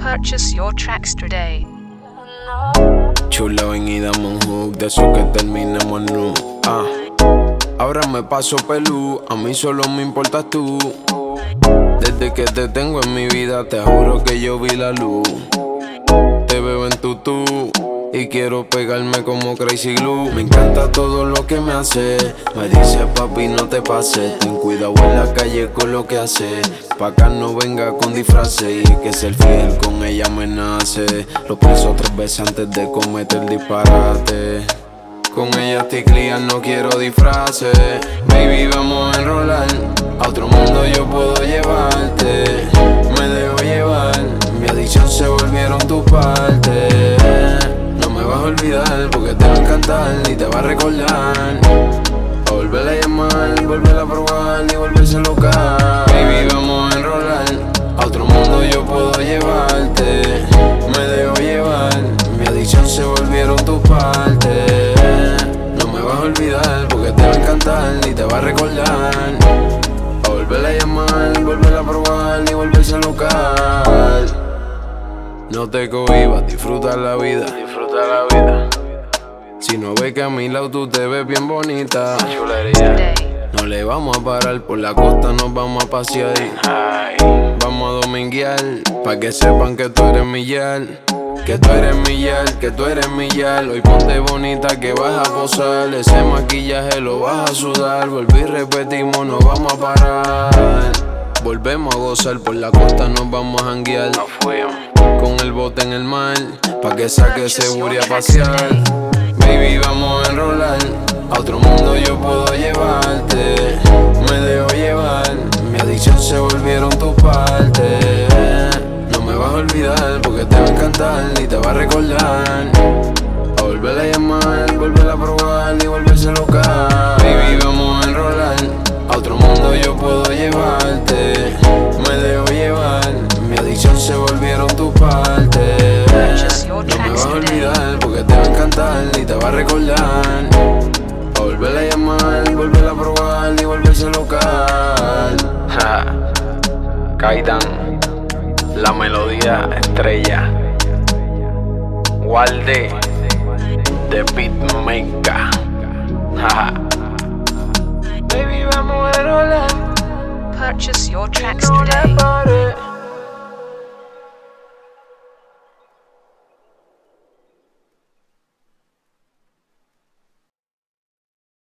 Purchase your tracks today. Chula, ven y dame un hook de eso que terminemos en nu. Ahora me paso pelú, a mí solo me importas tú. Desde que te tengo en mi vida, te juro que yo vi la luz. Te veo en tutú y quiero pegarme como Crazy Glue. Me encanta todo lo que me hace. Me dice papi no te pases, ten cuidado en la calle con lo que hace. Pa' acá no venga con disfraces, y que ser fiel con ella me nace. Lo pienso 3 veces antes de cometer disparate. Con ella estoy clear, no quiero disfraces. Baby, vamos a enrolar, a otro mundo yo puedo llevarte. Me dejo llevar, mi adicción se volvieron tu parte. No me vas a olvidar porque te va a encantar y te va a recordar. A volver a llamar, volver a probar y volverse loca. Baby, vamos a enrolar, a otro mundo yo puedo llevarte. Me dejo llevar, mi adicción se volvieron tu parte. No me vas a olvidar porque te va a encantar y te va a recordar. A volver a llamar, volver a probar y volverse local. No te cohibas, disfruta la vida. Disfruta la vida. Si no ves que a mi lado tú te ves bien bonita. Chulería. No le vamos a parar, por la costa nos vamos a pasear. Vamos a dominguear, pa' que sepan que tú eres mi yal. Que tú eres mi yal, que tú eres mi yal. Hoy ponte bonita que vas a posar. Ese maquillaje lo vas a sudar. Volví y repetimos, no vamos a parar. Volvemos a gozar, por la costa nos vamos a janguear. Nos fuimos con el bote en el mar, pa' que saque seguro a pasear. Baby, vamos a enrolar, a otro mundo yo puedo llevarte. Me dejo llevar, mi adicción se volvieron tu parte. No me vas a olvidar porque te va a encantar y te va a recordar. A volver a llamar, volver a probar y volverse loca. Baby, vamos a enrolar, a otro mundo yo puedo llevarte. Me dejo llevar, mi adicción se volvieron tu parte. No me vas a olvidar porque te va a encantar y te va a recordar. A volver a llamar, volver a probar y volverse local. Kaidan, la melodía estrella. Walde, The Beatmaker. Baby, vamos a enrolar. Purchase your tracks today.